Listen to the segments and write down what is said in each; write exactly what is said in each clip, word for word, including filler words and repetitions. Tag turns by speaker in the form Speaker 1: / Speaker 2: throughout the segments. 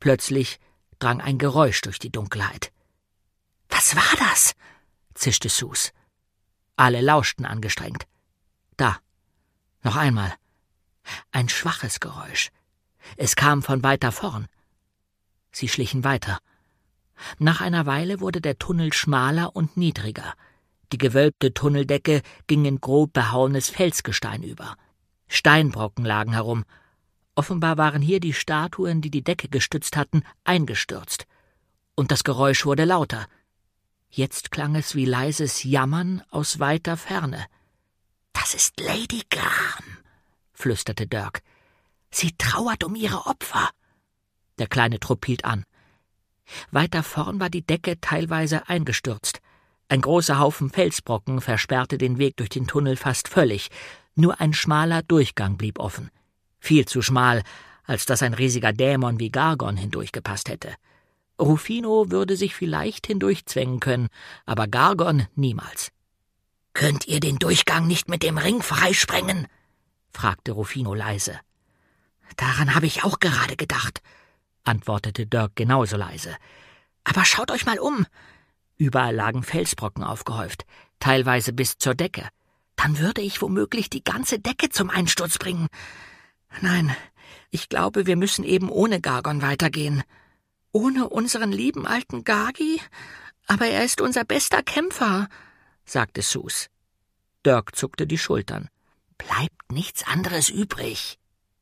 Speaker 1: Plötzlich drang ein Geräusch durch die Dunkelheit. »Was war das?« zischte Sus. Alle lauschten angestrengt. Da, noch einmal. Ein schwaches Geräusch. Es kam von weiter vorn. Sie schlichen weiter. Nach einer Weile wurde der Tunnel schmaler und niedriger. Die gewölbte Tunneldecke ging in grob behauenes Felsgestein über. Steinbrocken lagen herum. Offenbar waren hier die Statuen, die die Decke gestützt hatten, eingestürzt. Und das Geräusch wurde lauter. Jetzt klang es wie leises Jammern aus weiter Ferne. »Das ist Lady Graham«, flüsterte Dirk. »Sie trauert um ihre Opfer.« Der kleine Trupp hielt an. Weiter vorn war die Decke teilweise eingestürzt. Ein großer Haufen Felsbrocken versperrte den Weg durch den Tunnel fast völlig. Nur ein schmaler Durchgang blieb offen. Viel zu schmal, als dass ein riesiger Dämon wie Gargon hindurchgepasst hätte. Rufino würde sich vielleicht hindurchzwängen können, aber Gargon niemals. »Könnt ihr den Durchgang nicht mit dem Ring freisprengen?« fragte Rufino leise. »Daran habe ich auch gerade gedacht«, antwortete Dirk genauso leise. »Aber schaut euch mal um!« Überall lagen Felsbrocken aufgehäuft, teilweise bis zur Decke. »Dann würde ich womöglich die ganze Decke zum Einsturz bringen. Nein, ich glaube, wir müssen eben ohne Gargon weitergehen. Ohne unseren lieben alten Gagi? Aber er ist unser bester Kämpfer«, sagte Sus. Dirk zuckte die Schultern. »Bleibt nichts anderes übrig.«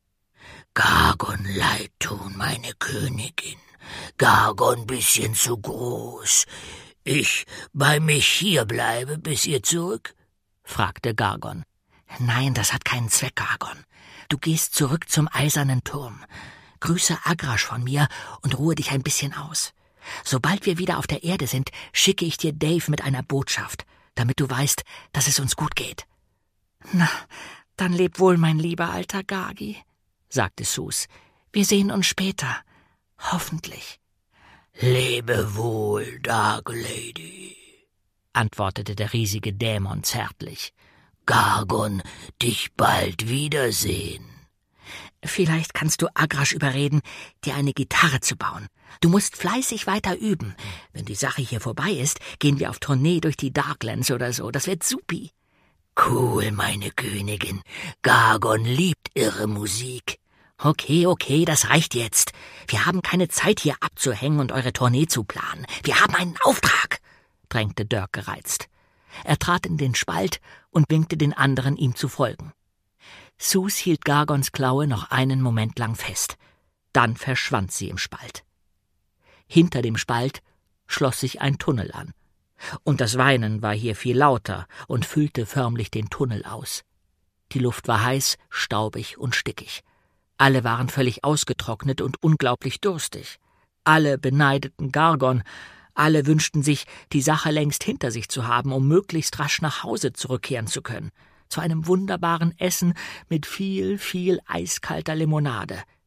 Speaker 1: »Gargon leid tun, meine Königin. Gargon bisschen zu groß. Ich bei mich hier bleibe, bis ihr zurück?« fragte Gargon. »Nein, das hat keinen Zweck, Gargon. Du gehst zurück zum eisernen Turm. Grüße Agrasch von mir und ruhe dich ein bisschen aus. Sobald wir wieder auf der Erde sind, schicke ich dir Dave mit einer Botschaft, damit du weißt, dass es uns gut geht.« »Na, dann leb wohl, mein lieber alter Gagi«, sagte Sus. »Wir sehen uns später. Hoffentlich.« »Lebe wohl, Dark Lady«, antwortete der riesige Dämon zärtlich. »Gargon, dich bald wiedersehen.« »Vielleicht kannst du Agrasch überreden, dir eine Gitarre zu bauen. Du musst fleißig weiter üben. Wenn die Sache hier vorbei ist, gehen wir auf Tournee durch die Darklands oder so. Das wird supi.« »Cool, meine Königin. Gargon liebt irre Musik.« »Okay, okay, das reicht jetzt. Wir haben keine Zeit, hier abzuhängen und eure Tournee zu planen. Wir haben einen Auftrag«, drängte Dirk gereizt. Er trat in den Spalt und winkte den anderen, ihm zu folgen. Sus hielt Gargons Klaue noch einen Moment lang fest. Dann verschwand sie im Spalt. Hinter dem Spalt schloss sich ein Tunnel an. Und das Weinen war hier viel lauter und füllte förmlich den Tunnel aus. Die Luft war heiß, staubig und stickig. Alle waren völlig ausgetrocknet und unglaublich durstig. Alle beneideten Gargon. Alle wünschten sich, die Sache längst hinter sich zu haben, um möglichst rasch nach Hause zurückkehren zu können. Zu einem wunderbaren Essen mit viel, viel eiskalter Limonade.